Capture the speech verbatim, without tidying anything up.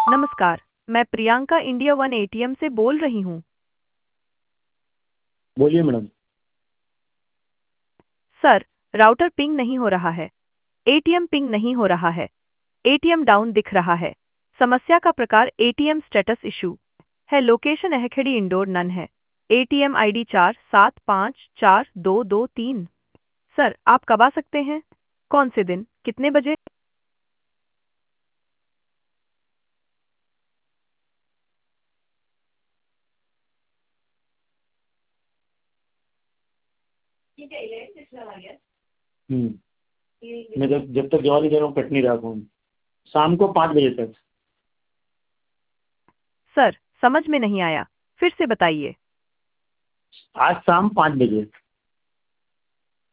नमस्कार, मैं Priyanka India one ATM से बोल रही हूँ। बोलिए मैडम। सर, राउटर पिंग नहीं हो रहा है। एटीएम पिंग नहीं हो रहा है। एटीएम डाउन दिख रहा है। समस्या का प्रकार एटीएम स्टेटस इशू है। लोकेशन एहखेड़ी इंडोर नन है। एटीएम आईडी चार सात पाँच चार दो दो तीन। सर, आप कब आ सकते हैं? कौन से दिन, कितने बजे? हम्म मैं जब जब तक जवाब नहीं दे रहा हूँ कट नहीं रहा फोन। शाम को पाँच बजे तक। सर, समझ में नहीं आया, फिर से बताइए। आज शाम पाँच बजे।